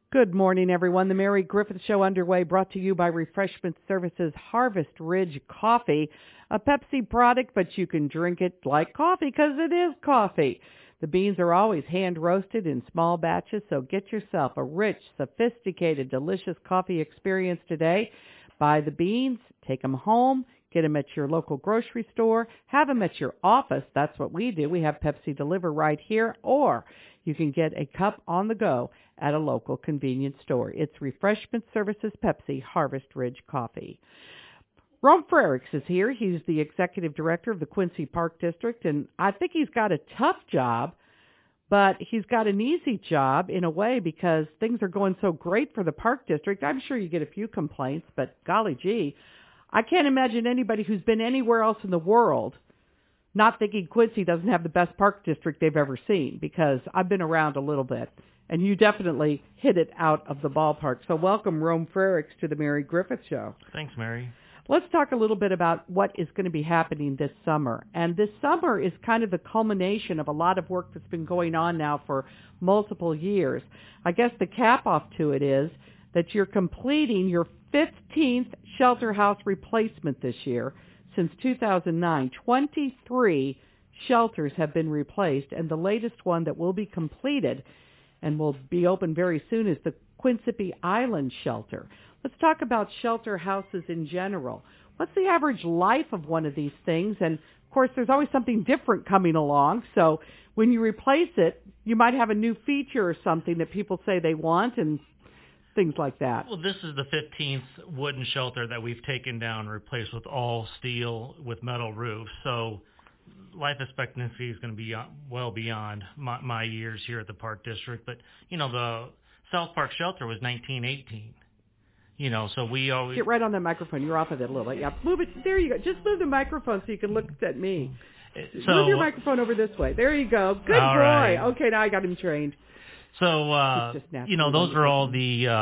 Good morning, everyone. The Mary Griffith Show underway, brought to you by Refreshment Services Harvest Ridge Coffee, a Pepsi product, but you can drink it like coffee because it is coffee. The beans are always hand-roasted in small batches, so get yourself a rich, sophisticated, delicious coffee experience today. Buy the beans, take them home, get them at your local grocery store, have them at your office. That's what we do. We have Pepsi Deliver right here, or you can get a cup on the go at a local convenience store. It's Refreshment Services Pepsi Harvest Ridge Coffee. Rome Frerichs is here. He's the executive director of the Quincy Park District, and I think he's got a tough job, but he's got an easy job in a way because things are going so great for the Park District. I'm sure you get a few complaints, but golly gee, I can't imagine anybody who's been anywhere else in the world not thinking Quincy doesn't have the best park district they've ever seen, because I've been around a little bit, and you definitely hit it out of the ballpark. So welcome, Rome Frerichs, to the Mary Griffith Show. Thanks, Mary. Let's talk a little bit about what is going to be happening this summer. And this summer is kind of the culmination of a lot of work that's been going on now for multiple years. I guess the cap-off to it is that you're completing your 15th shelter house replacement this year. Since 2009, 23 shelters have been replaced, and the latest one that will be completed and will be open very soon is the Quinsippee Island Shelter. Let's talk about shelter houses in general. What's the average life of one of these things? And, of course, there's always something different coming along, so when you replace it, you might have a new feature or something that people say they want, and things like that. Well, this is the 15th wooden shelter that we've taken down and replaced with all steel with metal roofs. So life expectancy is going to be well beyond my years here at the Park District. But, you know, the South Park shelter was 1918. You know, so we always... Get right on the microphone. You're off of it a little bit. Yeah, move it. There you go. Just move the microphone so you can look at me. So, move your microphone over this way. There you go. Good boy. Right. Okay, now I got him trained. So, you know, those are all the...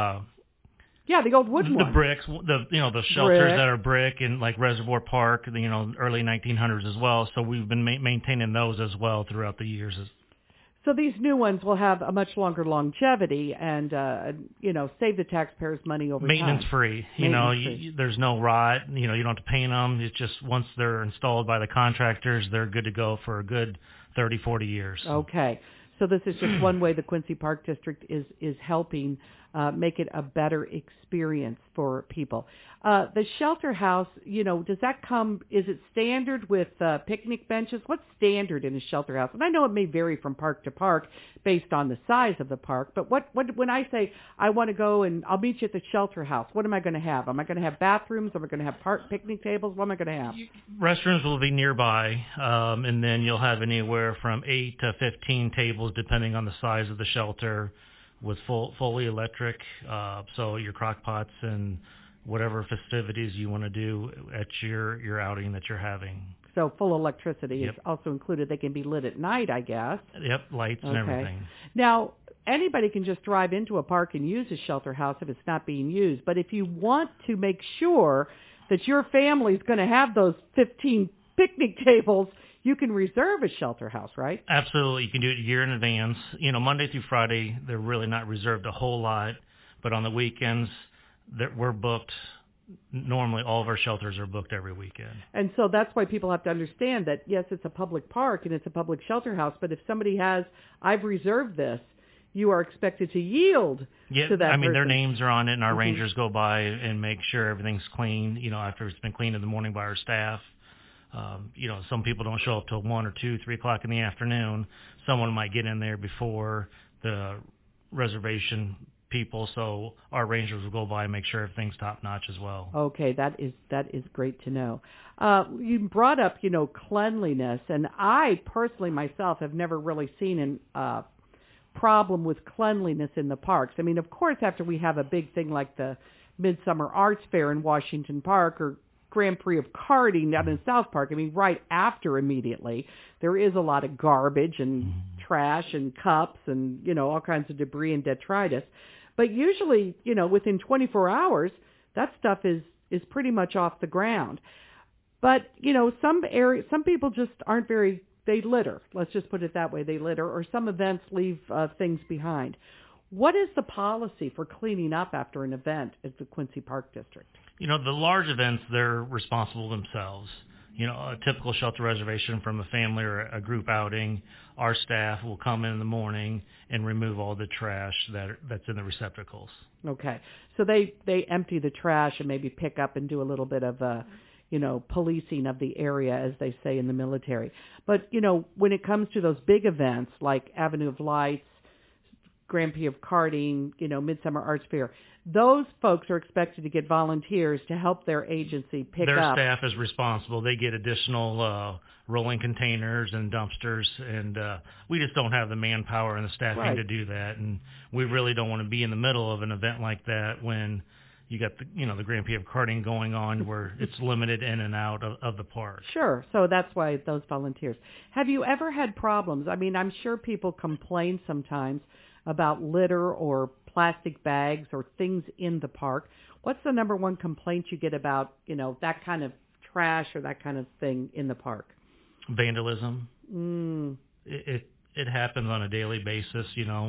yeah, the old wooden the ones. bricks, the shelters that are brick and like Reservoir Park, early 1900s as well. So we've been maintaining those as well throughout the years. So these new ones will have a much longer longevity and, save the taxpayers money over Maintenance time. free. There's no rot. You don't have to paint them. It's just once they're installed by the contractors, they're good to go for a good 30, 40 years. Okay. So this is just one way the Quincy Park District is helping make it a better experience for people. The shelter house, does that come, is it standard with picnic benches? What's standard in a shelter house? And I know it may vary from park to park based on the size of the park, but what when I say I want to go and I'll meet you at the shelter house, what am I going to have? Am I going to have bathrooms? Am I going to have park picnic tables? What am I going to have? Restrooms will be nearby, and then you'll have anywhere from 8 to 15 tables depending on the size of the shelter, with fully electric, so your crock pots and whatever festivities you want to do at your outing that you're having. So full electricity is also included. They can be lit at night, I guess. Yep, lights and everything. Now, anybody can just drive into a park and use a shelter house if it's not being used. But if you want to make sure that your family's going to have those 15 picnic tables, you can reserve a shelter house, right? Absolutely. You can do it a year in advance. Monday through Friday, they're really not reserved a whole lot. But on the weekends, we're booked. Normally, all of our shelters are booked every weekend. And so that's why people have to understand that, yes, it's a public park and it's a public shelter house. But if somebody has, I've reserved this, you are expected to yield to that person. Their names are on it, and our rangers go by and make sure everything's clean, after it's been cleaned in the morning by our staff. Some people don't show up till 1 or 2, 3 o'clock in the afternoon. Someone might get in there before the reservation people, so our rangers will go by and make sure everything's top notch as well. Okay, that is great to know. You brought up, cleanliness, and I personally myself have never really seen a problem with cleanliness in the parks. I mean, of course, after we have a big thing like the Midsummer Arts Fair in Washington Park or Grand Prix of karting down in South Park, right after immediately, there is a lot of garbage and trash and cups and, all kinds of debris and detritus. But usually, within 24 hours, that stuff is pretty much off the ground. But, some people just aren't they litter. Let's just put it that way. They litter, or some events leave things behind. What is the policy for cleaning up after an event at the Quincy Park District? The large events, they're responsible themselves. A typical shelter reservation from a family or a group outing, our staff will come in the morning and remove all the trash that's in the receptacles. Okay. So they empty the trash and maybe pick up and do a little bit of policing of the area, as they say in the military. But, when it comes to those big events like Avenue of Lights, Grand Prix of Karting, Midsummer Arts Fair, those folks are expected to get volunteers to help their agency pick their up. Their staff is responsible. They get additional rolling containers and dumpsters, and we just don't have the manpower and the staffing to do that. And we really don't want to be in the middle of an event like that when you got the Grand Prix of Karting going on, where it's limited in and out of the park. Sure. So that's why those volunteers. Have you ever had problems? I mean, I'm sure people complain sometimes about litter or plastic bags or things in the park. What's the number one complaint you get about, that kind of trash or that kind of thing in the park? Vandalism. It happens on a daily basis,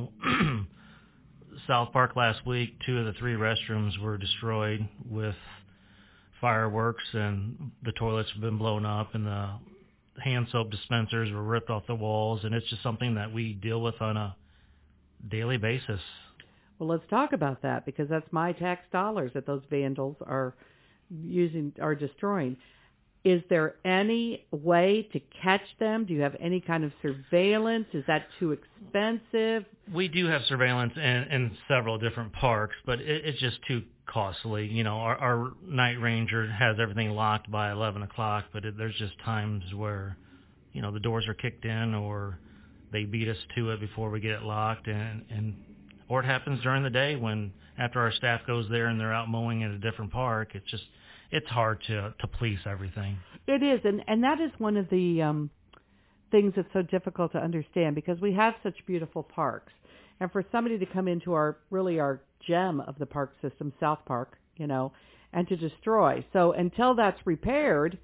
South Park last week, 2 of the 3 restrooms were destroyed with fireworks, and the toilets have been blown up, and the hand soap dispensers were ripped off the walls, and it's just something that we deal with on a daily basis. Well, let's talk about that, because that's my tax dollars that those vandals are destroying. Is there any way to catch them? Do you have any kind of surveillance? Is that too expensive? We do have surveillance in several different parks, but it's just too costly. Our night ranger has everything locked by 11 o'clock, but there's just times where, the doors are kicked in, or they beat us to it before we get it locked, or it happens during the day when after our staff goes there and they're out mowing at a different park. It's hard to police everything. It is, and that is one of the things that's so difficult to understand, because we have such beautiful parks. And for somebody to come into our gem of the park system, South Park, and to destroy. So until that's repaired,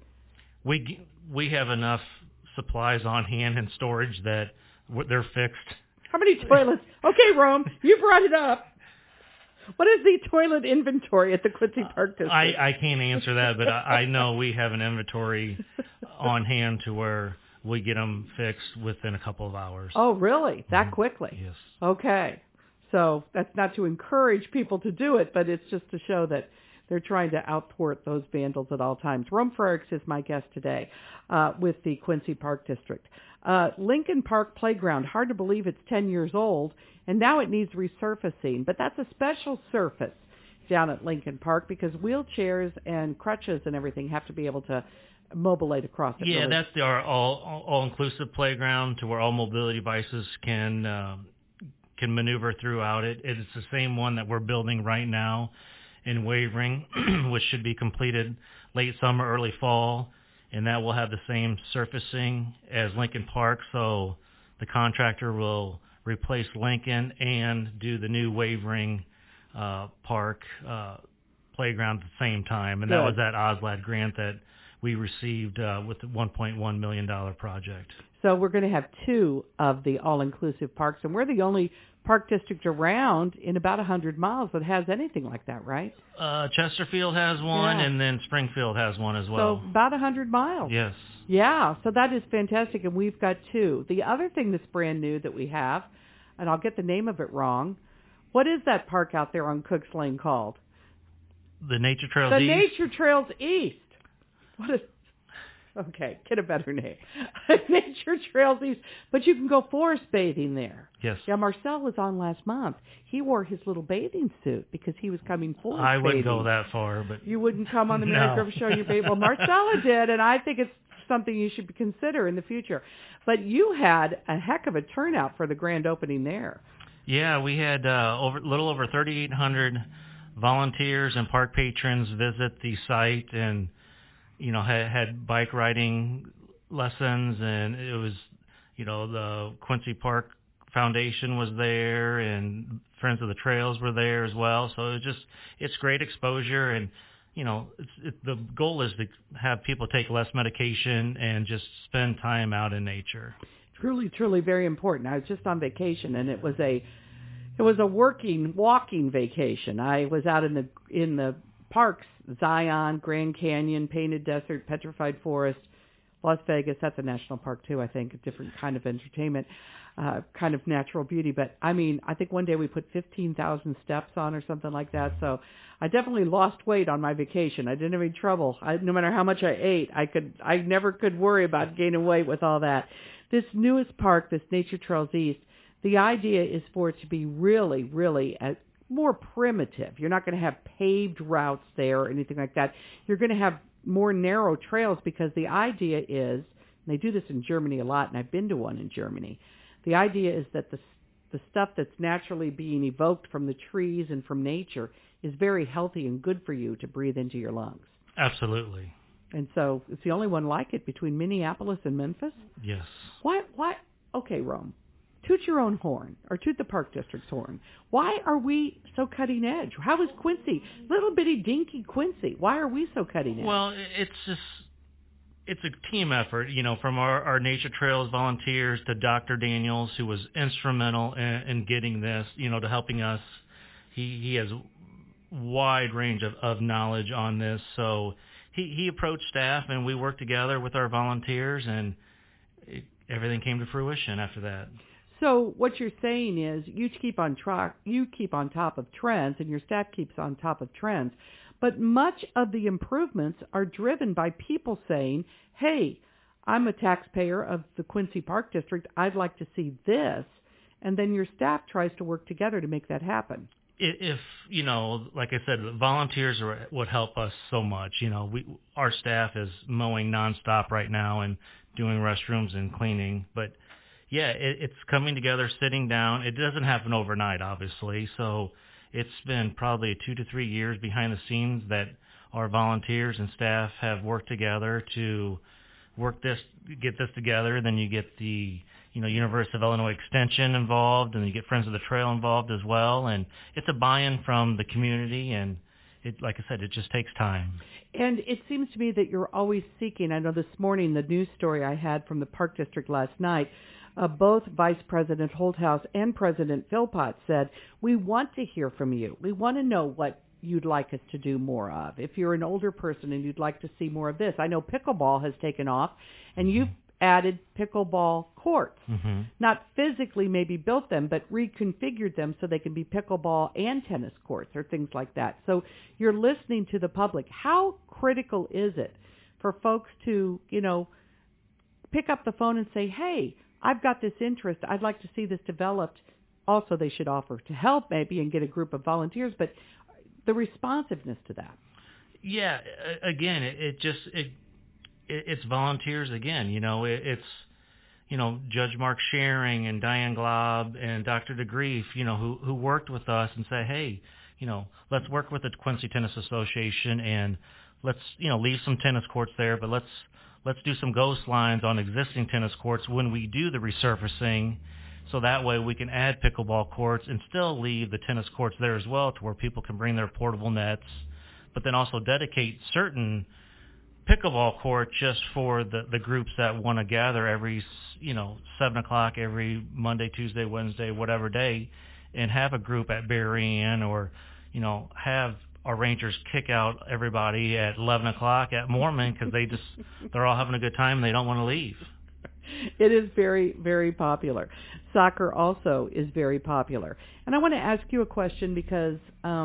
we have enough supplies on hand and storage that they're fixed. How many toilets? Okay, Rome, you brought it up. What is the toilet inventory at the Quincy Park District? I can't answer that, but I know we have an inventory on hand to where we get them fixed within a couple of hours. Oh, really? That quickly? Yes. Okay. So that's not to encourage people to do it, but it's just to show that they're trying to outthwart those vandals at all times. Rome Frericks is my guest today with the Quincy Park District. Lincoln Park Playground, hard to believe it's 10 years old, and now it needs resurfacing. But that's a special surface down at Lincoln Park, because wheelchairs and crutches and everything have to be able to mobilate across it. Yeah, that's our all-inclusive playground to where all mobility devices can maneuver throughout it. It's the same one that we're building right now in Wavering, which should be completed late summer, early fall, and that will have the same surfacing as Lincoln Park. So the contractor will replace Lincoln and do the new Wavering Park playground at the same time. And that was that OSLAD grant that we received with the $1.1 million project. So we're going to have 2 of the all-inclusive parks, and we're the only park district around in about 100 miles that has anything like that, right? Chesterfield has one, and then Springfield has one as well. So about 100 miles. Yes. Yeah, so that is fantastic, and we've got 2. The other thing that's brand new that we have, and I'll get the name of it wrong, what is that park out there on Cooks Lane called? The Nature Trails East. The Nature Trails East. What is... Okay, get a better name. Nature Trails East. But you can go forest bathing there. Yes. Yeah, Marcel was on last month. He wore his little bathing suit because he was coming forest bathing. I wouldn't go that far, but... You wouldn't come on the Mary Griffith Show in your bathing. Well, Marcella did, and I think it's something you should consider in the future. But you had a heck of a turnout for the grand opening there. Yeah, we had a little over 3,800 volunteers and park patrons visit the site, and had bike riding lessons, and it was, the Quincy Park Foundation was there, and Friends of the Trails were there as well. So it's great exposure, and the goal is to have people take less medication and just spend time out in nature. Truly, truly very important. I was just on vacation, and it was It was a walking vacation. I was out in the parks, Zion, Grand Canyon, Painted Desert, Petrified Forest, Las Vegas. That's a national park too, I think, a different kind of entertainment, kind of natural beauty. But I mean, I think one day we put 15,000 steps on or something like that. So I definitely lost weight on my vacation. I didn't have any trouble. No matter how much I ate, I never could worry about gaining weight with all that. This newest park, this Nature Trails East, the idea is for it to be really, really more primitive. You're not going to have paved routes there or anything like that. You're going to have more narrow trails because the idea is, and they do this in Germany a lot, and I've been to one in Germany, the idea is that the stuff that's naturally being evoked from the trees and from nature is very healthy and good for you to breathe into your lungs. Absolutely. And so it's the only one like it between Minneapolis and Memphis? Yes. Why? Okay, Rome. Toot your own horn, or toot the Park District's horn. Why are we so cutting edge? How is Quincy, little bitty dinky Quincy, why are we so cutting edge? Well, it's a team effort, from our Nature Trails volunteers to Dr. Daniels, who was instrumental in getting this, to helping us. He has a wide range of knowledge on this. So he approached staff, and we worked together with our volunteers, and everything came to fruition after that. So what you're saying is you keep on top of trends, and your staff keeps on top of trends. But much of the improvements are driven by people saying, hey, I'm a taxpayer of the Quincy Park District. I'd like to see this. And then your staff tries to work together to make that happen. If like I said, volunteers are what help us so much. Our staff is mowing nonstop right now and doing restrooms and cleaning. But yeah, it's coming together, sitting down. It doesn't happen overnight, obviously. So it's been probably 2 to 3 years behind the scenes that our volunteers and staff have worked together to get this together. Then you get the University of Illinois Extension involved, and you get Friends of the Trail involved as well. And it's a buy-in from the community, and like I said, it just takes time. And it seems to me that you're always seeking. I know this morning, the news story I had from the Park District last night, both Vice President Holthouse and President Philpott said, we want to hear from you. We want to know what you'd like us to do more of. If you're an older person and you'd like to see more of this. I know pickleball has taken off, and you've added pickleball courts. Mm-hmm. Not physically maybe built them, but reconfigured them so they can be pickleball and tennis courts or things like that. So you're listening to the public. How critical is it for folks to, pick up the phone and say, hey, I've got this interest. I'd like to see this developed. Also, they should offer to help maybe and get a group of volunteers, but the responsiveness to that. Yeah, again, it's volunteers again. It's Judge Mark Schering and Diane Glob and Dr. DeGrief, who worked with us and say, hey, let's work with the Quincy Tennis Association and let's leave some tennis courts there, but let's do some ghost lines on existing tennis courts when we do the resurfacing, so that way we can add pickleball courts and still leave the tennis courts there as well, to where people can bring their portable nets, but then also dedicate certain pickleball court just for the groups that want to gather every 7 o'clock every Monday, Tuesday, Wednesday, whatever day, and have a group at Berrien, or have our Rangers kick out everybody at 11 o'clock at Mormon because they're all having a good time and they don't want to leave. It is very, very popular. Soccer also is very popular. And I want to ask you a question because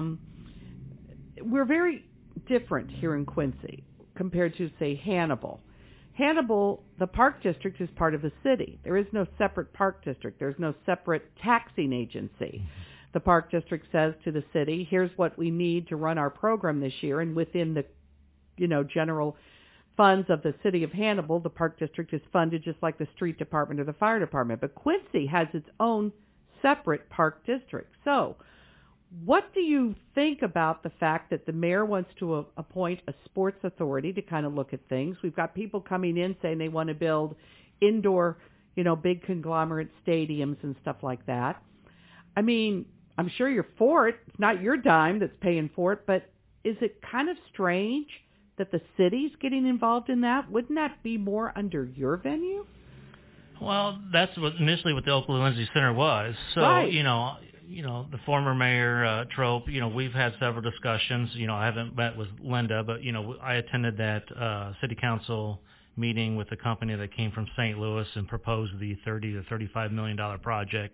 we're very different here in Quincy compared to, say, Hannibal. Hannibal, the Park District is part of the city. There is no separate Park District. There's no separate taxing agency. The Park District says to the city, here's what we need to run our program this year, and within the, general funds of the city of Hannibal, the Park District is funded just like the street department or the fire department. But Quincy has its own separate Park District. So what do you think about the fact that the mayor wants to appoint a sports authority to kind of look at things? We've got people coming in saying they want to build indoor, big conglomerate stadiums and stuff like that. I mean, I'm sure you're for it. It's not your dime that's paying for it, but is it kind of strange that the city's getting involved in that? Wouldn't that be more under your venue? Well, that's initially what the Oakland Lindsay Center was. So, right. the former mayor, Trope, we've had several discussions. I haven't met with Linda, but, I attended that city council meeting with a company that came from St. Louis and proposed the $30 to $35 million project.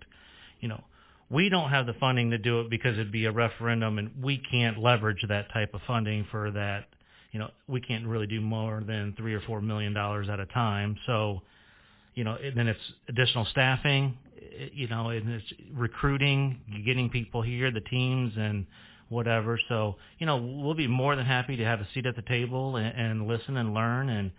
We don't have the funding to do it because it'd be a referendum, and we can't leverage that type of funding for that. We can't really do more than $3 or $4 million at a time. So, and then it's additional staffing, and it's recruiting, getting people here, the teams and whatever. So, we'll be more than happy to have a seat at the table and listen and learn and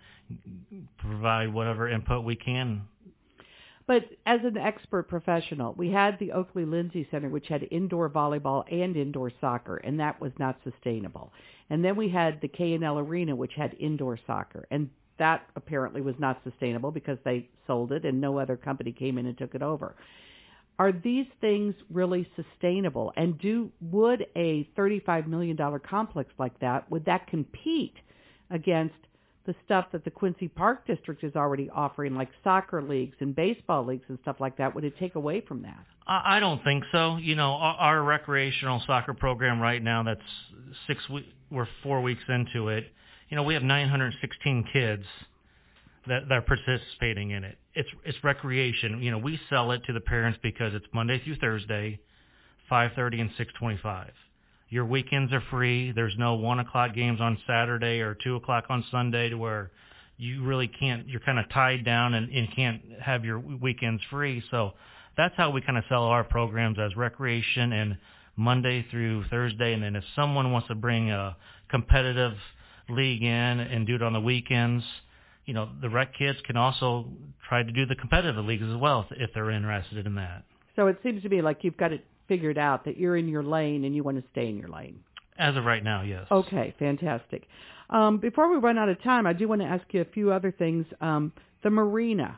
provide whatever input we can. But as an expert professional, we had the Oakley Lindsay Center, which had indoor volleyball and indoor soccer, and that was not sustainable. And then we had the K&L Arena, which had indoor soccer, and that apparently was not sustainable because they sold it and no other company came in and took it over. Are these things really sustainable? And would a $35 million complex like that, would that compete against the stuff that the Quincy Park District is already offering, like soccer leagues and baseball leagues and stuff like that? Would it take away from that? I don't think so. Our recreational soccer program right now, that's we're 4 weeks into it. We have 916 kids that are participating in it. It's recreation. We sell it to the parents because it's Monday through Thursday, 5:30 and 6:25. Your weekends are free. There's no 1 o'clock games on Saturday or 2 o'clock on Sunday to where you really can't, you're kind of tied down and can't have your weekends free. So that's how we kind of sell our programs, as recreation and Monday through Thursday. And then if someone wants to bring a competitive league in and do it on the weekends, the rec kids can also try to do the competitive leagues as well if they're interested in that. So it seems to me like you've got it figured out that you're in your lane and you want to stay in your lane. As of right now, yes. Okay, fantastic. Before we run out of time, I do want to ask you a few other things. The marina,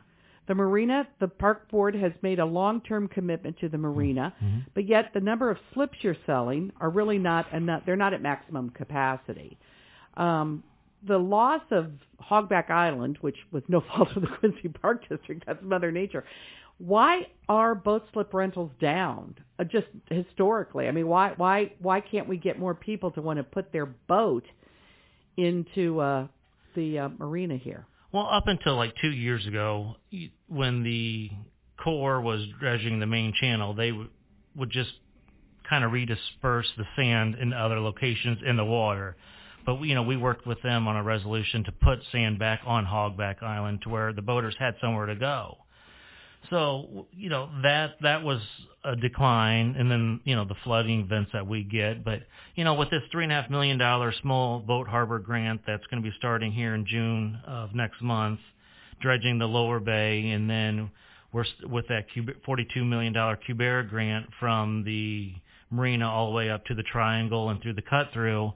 the park board has made a long-term commitment to the marina, but yet the number of slips you're selling are really not enough. They're not at maximum capacity. The loss of Hogback Island, which was no fault of the Quincy Park District, that's Mother Nature. Why are boat slip rentals down? Just historically, I mean, why can't we get more people to want to put their boat into the marina here? Well, up until like 2 years ago, when the Corps was dredging the main channel, they would just kind of redisperse the sand in other locations in the water. But we worked with them on a resolution to put sand back on Hogback Island to where the boaters had somewhere to go. So, that was a decline, and then, the flooding events that we get. But, with this $3.5 million small boat harbor grant that's going to be starting here in June of next month, dredging the lower bay, and then we're with that $42 million Cubera grant from the marina all the way up to the Triangle and through the cut-through,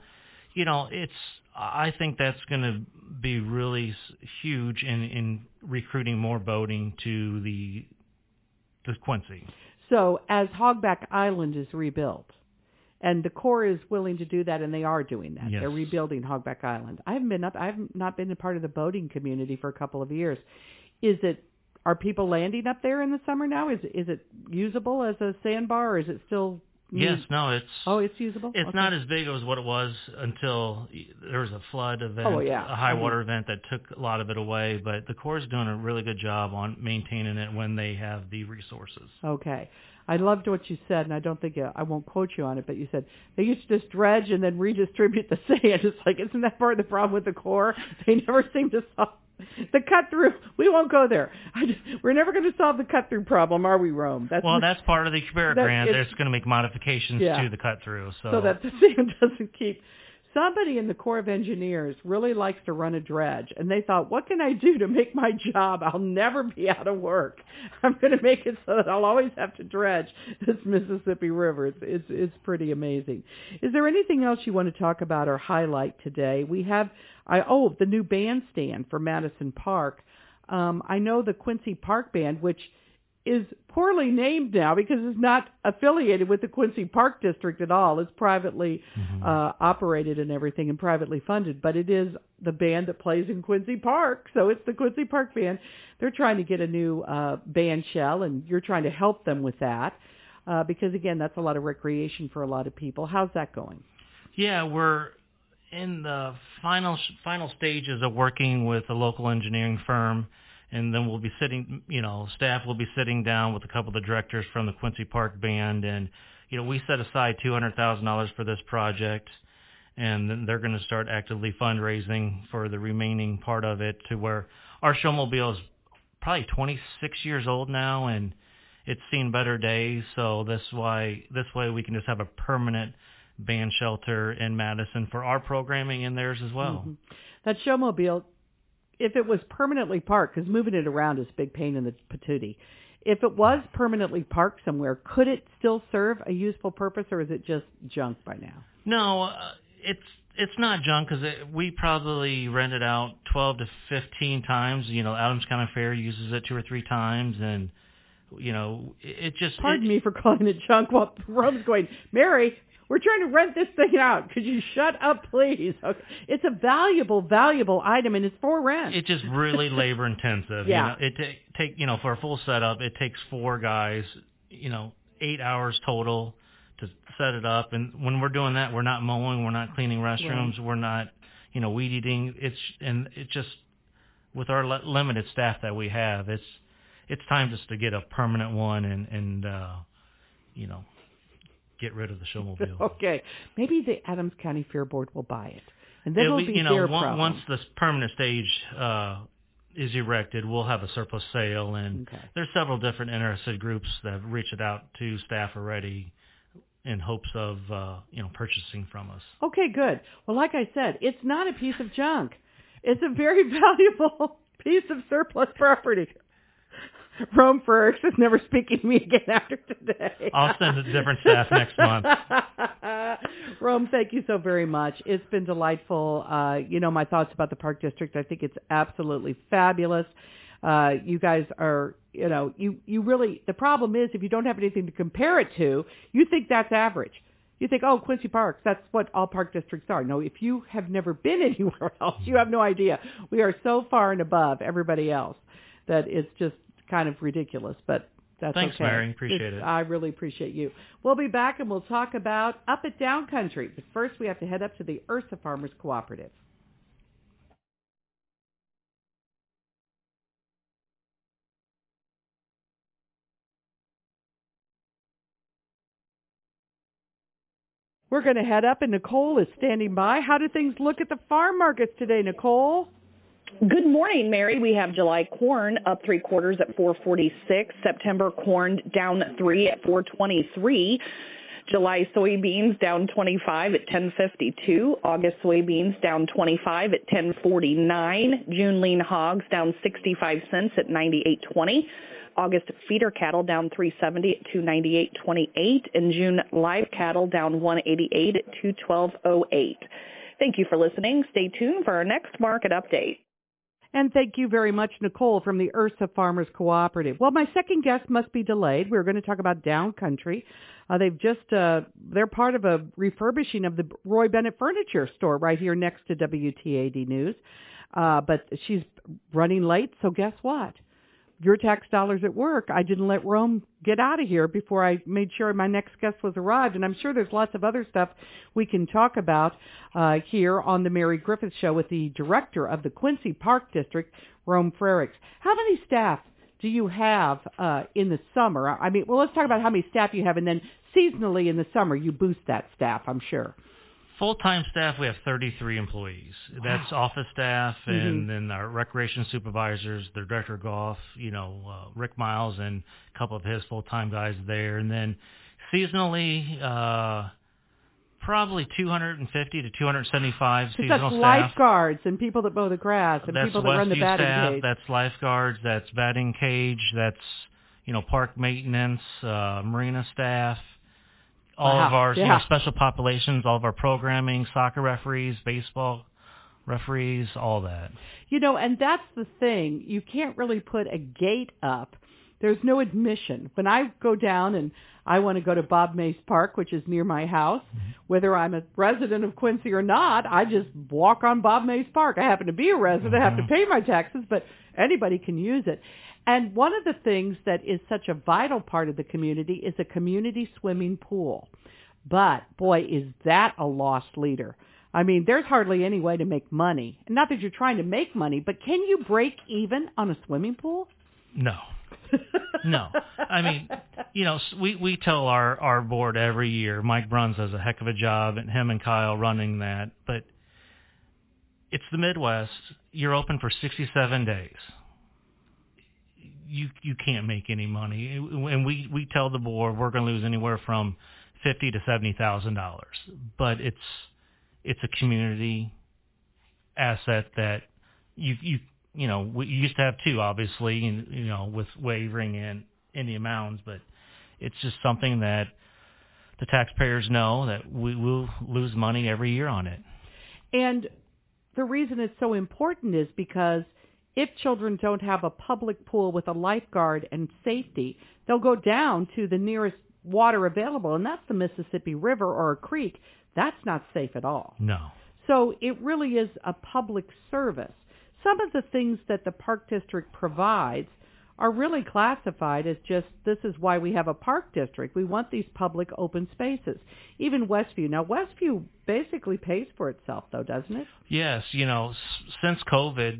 I think that's going to be really huge in recruiting more boating to the Quincy. So as Hogback Island is rebuilt, and the Corps is willing to do that, and they are doing that. Yes. They're rebuilding Hogback Island. I have not been a part of the boating community for a couple of years. Are people landing up there in the summer now? Is it usable as a sandbar, or is it still? Yes, no, it's... Oh, it's usable? It's okay. not as big as what it was until there was a flood event, a high water event that took a lot of it away. But the Corps is doing a really good job on maintaining it when they have the resources. Okay. I loved what you said, and I don't think I won't quote you on it, but you said they used to just dredge and then redistribute the sand. It's like, isn't that part of the problem with the Corps? They never seem to solve the cut-through. We won't go there. We're never going to solve the cut-through problem, are we, Rome? That's part of the Cubera grant. It's going to make modifications to the cut-through. So that the sand doesn't keep... Somebody in the Corps of Engineers really likes to run a dredge, and they thought, what can I do to make my job? I'll never be out of work. I'm going to make it so that I'll always have to dredge this Mississippi River. It's pretty amazing. Is there anything else you want to talk about or highlight today? We have, the new bandstand for Madison Park. I know the Quincy Park Band, which is poorly named now because it's not affiliated with the Quincy Park District at all. It's privately operated and everything and privately funded, but it is the band that plays in Quincy Park, so it's the Quincy Park Band. They're trying to get a new band shell, and you're trying to help them with that. because, again, that's a lot of recreation for a lot of people. How's that going? Yeah, we're in the final stages of working with a local engineering firm, and then we'll be sitting, staff will be sitting down with a couple of the directors from the Quincy Park Band, and, we set aside $200,000 for this project, and then they're going to start actively fundraising for the remaining part of it, to where our showmobile is probably 26 years old now, and it's seen better days. So this way we can just have a permanent band shelter in Madison for our programming and theirs as well. Mm-hmm. That showmobile, if it was permanently parked, because moving it around is a big pain in the patootie, if it was permanently parked somewhere, could it still serve a useful purpose, or is it just junk by now? No, it's not junk, because we probably rent it out 12 to 15 times. Adams County Fair uses it 2 or 3 times, and it just... Pardon me for calling it junk while Rome's going, Mary, we're trying to rent this thing out. Could you shut up, please? Okay. It's a valuable item, and it's for rent. It's just really labor intensive. Yeah. For a full setup, it takes 4 guys, 8 hours total to set it up. And when we're doing that, we're not mowing, we're not cleaning restrooms, we're not, weed eating. It's just, with our limited staff that we have, it's time just to get a permanent one and get rid of the showmobile. Okay. Maybe the Adams County Fair Board will buy it. And then it'll be their problem. Once this permanent stage is erected, we'll have a surplus sale, and there's several different interested groups that have reached out to staff already in hopes of purchasing from us. Okay, good. Well, like I said, it's not a piece of junk. It's a very valuable piece of surplus property. Rome Frericks is never speaking to me again after today. I'll send a different staff next month. Rome, thank you so very much. It's been delightful. My thoughts about the Park District, I think it's absolutely fabulous. You guys are, you really, the problem is if you don't have anything to compare it to, you think that's average. You think, oh, Quincy Parks, that's what all park districts are. No, if you have never been anywhere else, you have no idea. We are so far and above everybody else that it's just kind of ridiculous, but that's Thanks, okay. Mary. Appreciate it. I really appreciate you. We'll be back and we'll talk about Up at Down Country. But first, we have to head up to the Ursa Farmers Cooperative. We're going to head up, and Nicole is standing by. How do things look at the farm markets today, Nicole? Good morning, Mary. We have July corn up 3/4 at $4.46. September corn down 3 at $4.23. July soybeans down 25 at $10.52. August soybeans down 25 at $10.49. June lean hogs down 65 cents at $98.20. August feeder cattle down 370 at $298.28. And June live cattle down 188 at $212.08. Thank you for listening. Stay tuned for our next market update. And thank you very much, Nicole, from the Ursa Farmers Cooperative. Well, my second guest must be delayed. We're going to talk about Down Country. They're part of a refurbishing of the Roy Bennett Furniture store right here next to WTAD News. But she's running late, so guess what? Your tax dollars at work. I didn't let Rome get out of here before I made sure my next guest was arrived. And I'm sure there's lots of other stuff we can talk about here on the Mary Griffith Show with the director of the Quincy Park District, Rome Frericks. How many staff do you have in the summer? Let's talk about how many staff you have, and then seasonally in the summer you boost that staff, I'm sure. Full-time staff, we have 33 employees. That's office staff, and then our recreation supervisors, the director of golf, Rick Miles and a couple of his full-time guys there. And then seasonally, probably 250 to 275 seasonal staff. That's lifeguards and people that mow the grass and people that run the batting cage. That's lifeguards, that's batting cage, that's, park maintenance, marina staff. All of our special populations, all of our programming, soccer referees, baseball referees, all that. And that's the thing. You can't really put a gate up. There's no admission. When I go down and I want to go to Bob Mays Park, which is near my house, whether I'm a resident of Quincy or not, I just walk on Bob Mays Park. I happen to be a resident. I have to pay my taxes, but anybody can use it. And one of the things that is such a vital part of the community is a community swimming pool. But, boy, is that a lost leader. I mean, there's hardly any way to make money. Not that you're trying to make money, but can you break even on a swimming pool? No. No. I mean, we tell our board every year, Mike Bruns does a heck of a job, and him and Kyle running that, but it's the Midwest. You're open for 67 days. You can't make any money. And we tell the board we're going to lose anywhere from $50,000 to $70,000. But it's a community asset that we used to have two, obviously, with wavering in Indian Mountains, but it's just something that the taxpayers know that we will lose money every year on it. And the reason it's so important is because if children don't have a public pool with a lifeguard and safety, they'll go down to the nearest water available, and that's the Mississippi River or a creek. That's not safe at all. No. So it really is a public service. Some of the things that the Park District provides are really classified as just, this is why we have a park district. We want these public open spaces. Even Westview. Now, Westview basically pays for itself, though, doesn't it? Yes. Since COVID,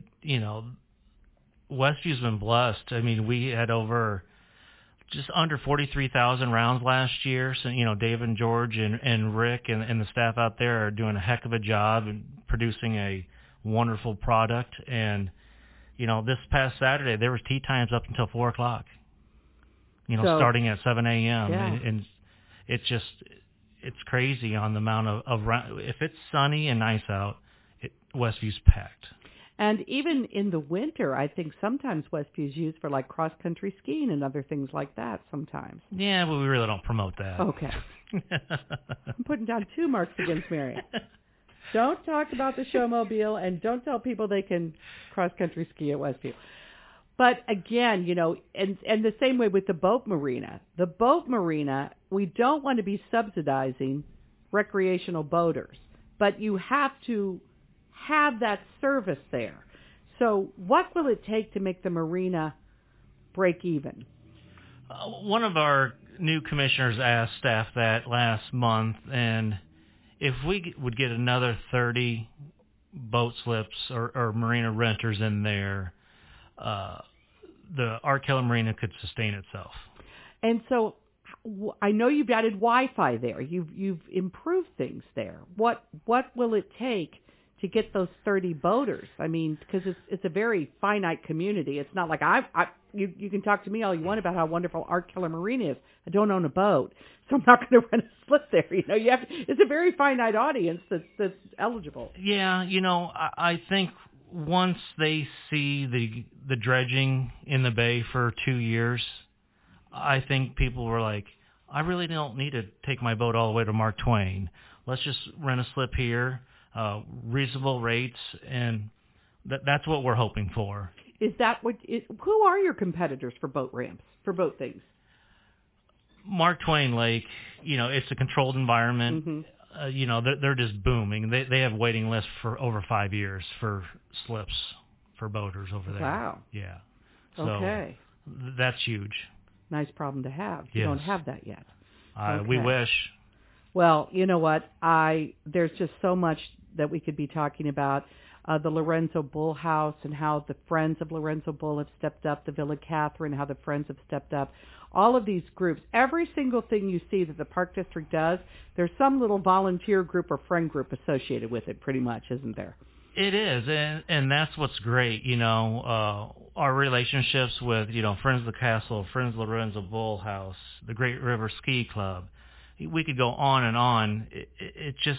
Westview's been blessed. I mean, we had over just under 43,000 rounds last year. So, Dave and George and Rick and the staff out there are doing a heck of a job and producing a wonderful product. And, this past Saturday, there was tea times up until 4 o'clock, starting at 7 a.m. Yeah. And it's crazy on the amount of if it's sunny and nice out, Westview's packed. And even in the winter, I think sometimes Westview is used for like cross-country skiing and other things like that sometimes. Yeah, but we really don't promote that. Okay. I'm putting down 2 marks against Mary. Don't talk about the showmobile and don't tell people they can cross-country ski at Westview. But again, and the same way with the boat marina. The boat marina, we don't want to be subsidizing recreational boaters, but you have to have that service there. So what will it take to make the marina break even? One of our new commissioners asked staff that last month, and if we would get another 30 boat slips or marina renters in there, the Art Keller Marina could sustain itself. And so I know you've added Wi-Fi there. You've improved things there. What will it take to get those 30 boaters? I mean, because it's a very finite community. It's not like you can talk to me all you want about how wonderful Art Keller Marina is. I don't own a boat, so I'm not going to rent a slip there. It's a very finite audience that's eligible. Yeah, I think once they see the dredging in the bay for 2 years, I think people were like, I really don't need to take my boat all the way to Mark Twain. Let's just rent a slip here. Reasonable rates, and that's what we're hoping for. Is that who are your competitors for boat ramps, for boat things? Mark Twain Lake, it's a controlled environment. Mm-hmm. They're just booming. They have waiting lists for over 5 years for slips for boaters over there. Wow. Yeah. So okay. That's huge. Nice problem to have. You don't have that yet. Okay. We wish. Well, you know what? There's just so much that we could be talking about. The Lorenzo Bull House and how the Friends of Lorenzo Bull have stepped up, the Villa Catherine, how the Friends have stepped up. All of these groups, every single thing you see that the Park District does, there's some little volunteer group or friend group associated with it pretty much, isn't there? It is, and that's what's great, our relationships with, Friends of the Castle, Friends of Lorenzo Bull House, the Great River Ski Club. We could go on and on. It just,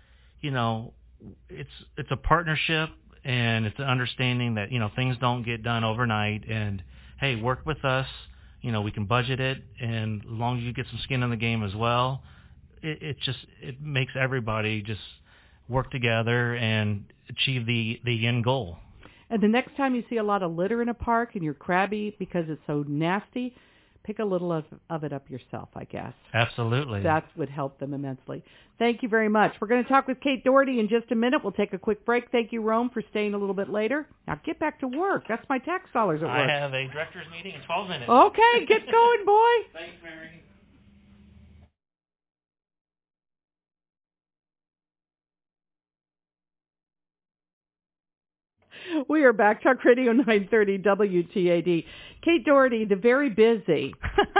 it's a partnership, and it's an understanding that, things don't get done overnight. And, hey, work with us. We can budget it, and as long as you get some skin in the game as well, it makes everybody just work together and achieve the end goal. And the next time you see a lot of litter in a park and you're crabby because it's so nasty, pick a little of it up yourself, I guess. Absolutely. That would help them immensely. Thank you very much. We're going to talk with Kate Doherty in just a minute. We'll take a quick break. Thank you, Rome, for staying a little bit later. Now get back to work. That's my tax dollars at work. I have a director's meeting in 12 minutes. Okay, get going, boy. Thanks, Mary. We are back. Talk Radio 930 WTAD. Kate Doherty, the very busy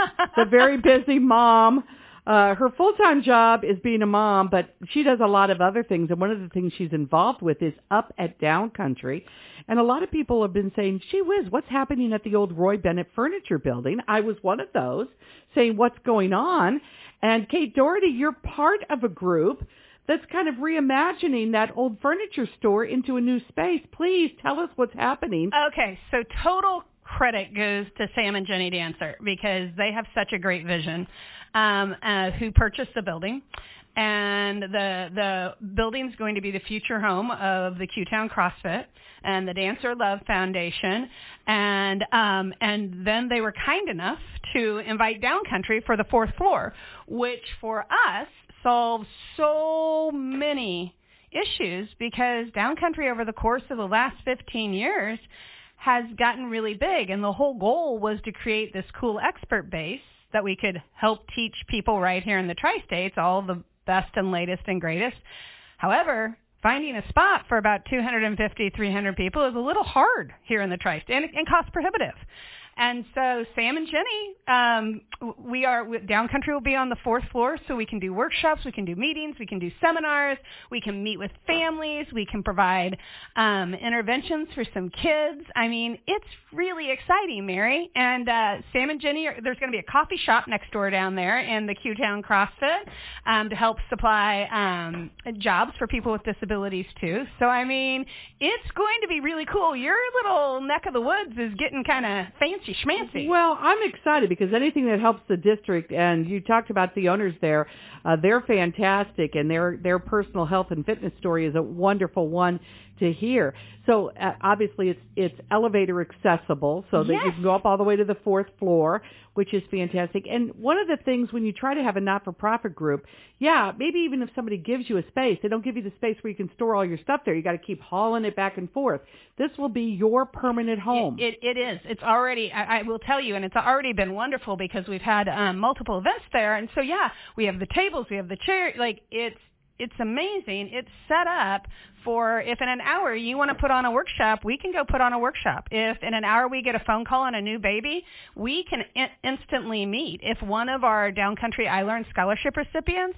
mom. Her full-time job is being a mom, but she does a lot of other things. And one of the things she's involved with is Up at Down Country. And a lot of people have been saying, gee whiz, what's happening at the old Roy Bennett Furniture Building? I was one of those saying, what's going on? And Kate Doherty, you're part of a group that's kind of reimagining that old furniture store into a new space. Please tell us what's happening. Okay, so total credit goes to Sam and Jenny Dancer because they have such a great vision, who purchased the building. And the building's going to be the future home of the Q-Town CrossFit and the Dancer Love Foundation. And then they were kind enough to invite Downcountry for the fourth floor, which for us solves so many issues because Downcountry over the course of the last 15 years has gotten really big. And the whole goal was to create this cool expert base that we could help teach people right here in the Tri-States, all the best and latest and greatest. However, finding a spot for about 250, 300 people is a little hard here in the Tri-State and cost prohibitive. And so Sam and Jenny, Downcountry will be on the fourth floor, so we can do workshops, we can do meetings, we can do seminars, we can meet with families, we can provide interventions for some kids. I mean, it's really exciting, Mary. And Sam and Jenny, there's going to be a coffee shop next door down there in the Q-Town CrossFit to help supply jobs for people with disabilities too. So, I mean, it's going to be really cool. Your little neck of the woods is getting kind of fancy schmancy. Well, I'm excited because anything that helps the district, and you talked about the owners there, they're fantastic, and their personal health and fitness story is a wonderful one to hear. So obviously it's elevator accessible so that you can go up all the way to the fourth floor, which is fantastic. And one of the things when you try to have a not-for-profit group, maybe even if somebody gives you a space, they don't give you the space where you can store all your stuff there. You got to keep hauling it back and forth. This will be your permanent home. It is. It's already, I will tell you, and it's already been wonderful because we've had multiple events there. And so, we have the tables, we have the chairs, it's amazing. It's set up for if in an hour you want to put on a workshop, we can go put on a workshop. If in an hour we get a phone call on a new baby, we can instantly meet. If one of our Downcountry iLearn scholarship recipients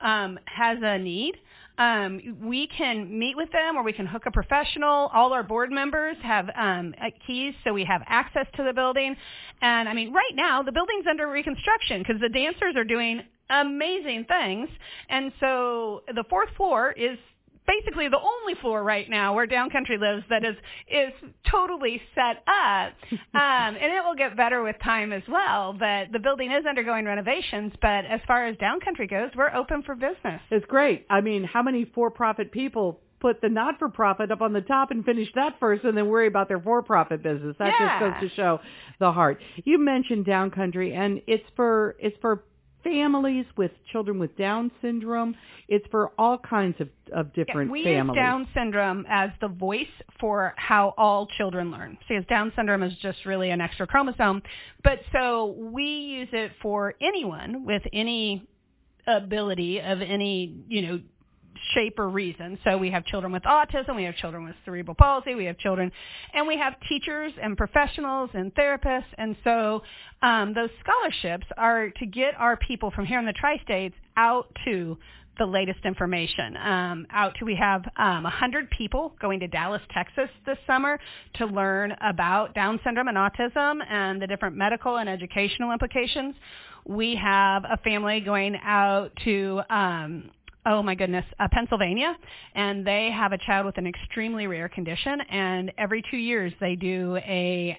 has a need, we can meet with them or we can hook a professional. All our board members have keys, so we have access to the building. And, I mean, right now the building's under reconstruction because the dancers are doing amazing things. And so the fourth floor is basically the only floor right now where Downcountry lives that is totally set up. And it will get better with time as well. But the building is undergoing renovations. But as far as Downcountry goes, we're open for business. It's great. I mean, how many for-profit people put the not-for-profit up on the top and finish that first and then worry about their for-profit business? That just goes to show the heart. You mentioned Downcountry, and it's for families with children with Down syndrome. It's for all kinds of different we families. We use Down syndrome as the voice for how all children learn. Because Down syndrome is just really an extra chromosome. But so we use it for anyone with any ability of any, shape or reason. So we have children with autism, we have children with cerebral palsy, we have children, and we have teachers and professionals and therapists. And so those scholarships are to get our people from here in the Tri-States out to the latest information. We have 100 people going to Dallas, Texas this summer to learn about Down syndrome and autism and the different medical and educational implications. We have a family going out to Pennsylvania, and they have a child with an extremely rare condition, and every 2 years they do a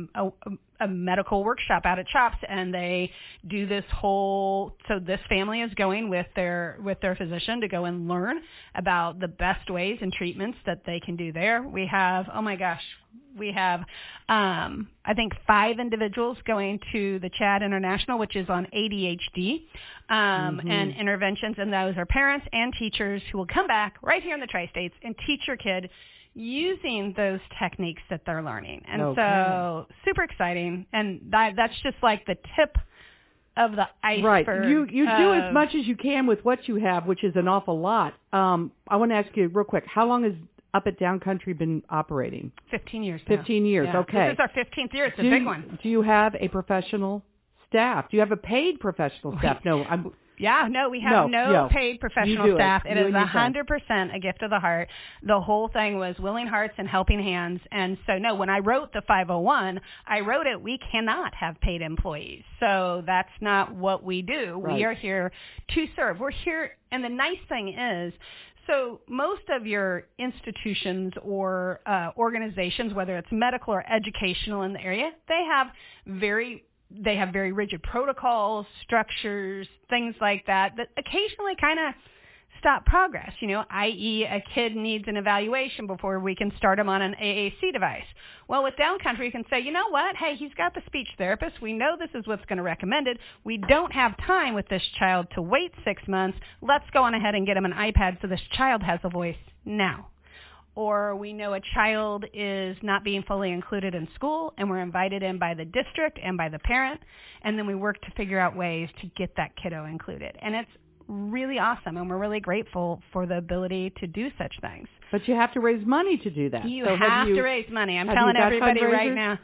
medical workshop out at CHOPS, and they do this so this family is going with their physician to go and learn about the best ways and treatments that they can do there. We have, We have, I think, 5 individuals going to the CHAD International, which is on ADHD and interventions, and those are parents and teachers who will come back right here in the Tri-States and teach your kid using those techniques that they're learning. And so super exciting, and that's just like the tip of the iceberg. Right. You do as much as you can with what you have, which is an awful lot. I want to ask you real quick, how long has Up at Downcountry been operating? 15 years now. 15 years, yeah. okay. This is our 15th year. It's a big one. Do you have a professional staff? Do you have a paid professional staff? No, we have no paid professional staff. It is 100% a gift of the heart. The whole thing was willing hearts and helping hands. And so, no, when I wrote the 501, I wrote it, we cannot have paid employees. So that's not what we do. Right. We are here to serve. We're here, and the nice thing is, so most of your institutions or organizations, whether it's medical or educational in the area, they have very rigid protocols, structures, things like that occasionally kind of stop progress, i.e. a kid needs an evaluation before we can start him on an AAC device. Well, with Downcountry, you can say, you know what? Hey, he's got the speech therapist. We know this is what's going to recommend it. We don't have time with this child to wait 6 months. Let's go on ahead and get him an iPad so this child has a voice now. Or we know a child is not being fully included in school, and we're invited in by the district and by the parent, and then we work to figure out ways to get that kiddo included. And it's really awesome, and we're really grateful for the ability to do such things. But you have to raise money to do that. You have to raise money. I'm telling everybody right now.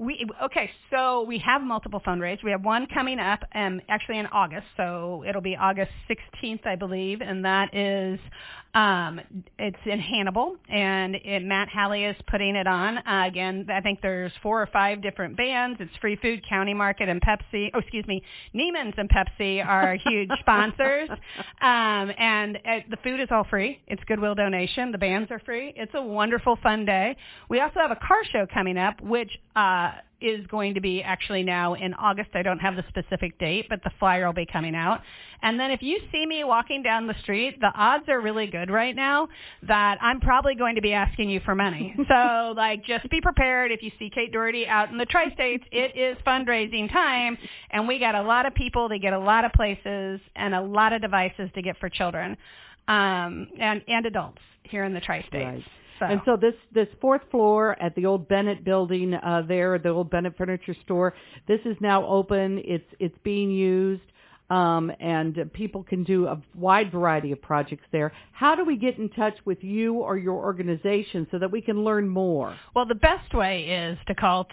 So we have multiple fundraisers. We have one coming up actually in August, so it'll be August 16th, I believe, and that is it's in Hannibal, and Matt Halley is putting it on. Again, I think there's 4 or 5 different bands. It's Free Food, County Market, and Pepsi. Oh, excuse me, Neiman's and Pepsi are huge sponsors, and the food is all free. It's Goodwill donation. The bands are free. It's a wonderful, fun day. We also have a car show coming up, which is going to be actually now in August. I don't have the specific date, but the flyer will be coming out. And then if you see me walking down the street, the odds are really good right now that I'm probably going to be asking you for money. So, just be prepared. If you see Kate Doherty out in the Tri-States, it is fundraising time, and we got a lot of people to get a lot of places and a lot of devices to get for children and adults here in the Tri-States. Right. And so this 4th floor at the old Bennett building the old Bennett Furniture Store, this is now open. It's being used, and people can do a wide variety of projects there. How do we get in touch with you or your organization so that we can learn more? Well, the best way is to call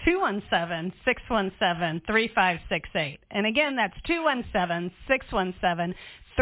217-617-3568. And again, that's 217-617-3568.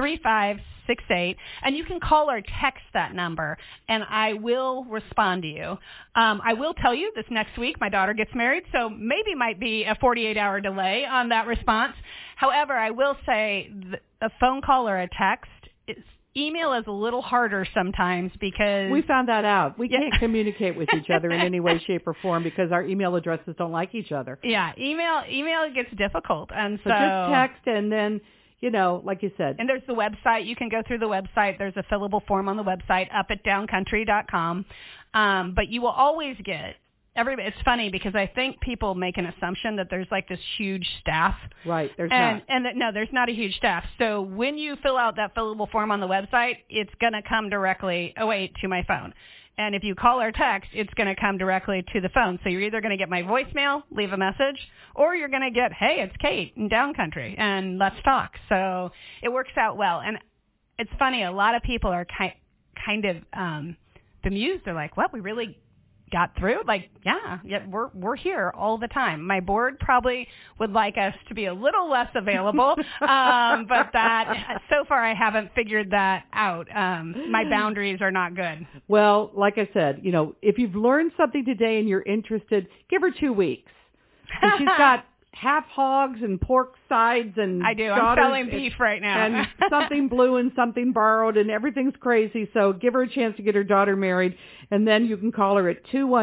And you can call or text that number, and I will respond to you. I will tell you this next week my daughter gets married, so maybe might be a 48-hour delay on that response. However, I will say a phone call or a text, email is a little harder sometimes because... We found that out. We can't communicate with each other in any way, shape, or form because our email addresses don't like each other. Yeah, email gets difficult. And so just text and then... like you said. And there's the website. You can go through the website. There's a fillable form on the website, upatdowncountry.com. But you will always get it's funny because I think people make an assumption that there's this huge staff. Right. There's not. No, there's not a huge staff. So when you fill out that fillable form on the website, it's going to come directly, to my phone. And if you call or text, it's going to come directly to the phone. So you're either going to get my voicemail, leave a message, or you're going to get, hey, it's Kate in Downcountry, and let's talk. So it works out well. And it's funny, a lot of people are kind of bemused. They're like, what, we really got through? Yeah, we're here all the time. My board probably would like us to be a little less available, but that so far I haven't figured that out. My boundaries are not good. Well, like I said, if you've learned something today and you're interested, give her 2 weeks. And she's got half hogs and pork sides and I do. I'm selling beef right now. And something blue and something borrowed and everything's crazy. So give her a chance to get her daughter married. And then you can call her at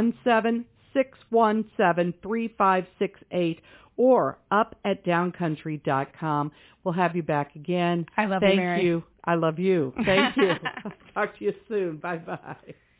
217-617-3568 or upatdowncountry.com. We'll have you back again. I love you, Mary. Thank you. I love you. Thank you. I'll talk to you soon. Bye-bye.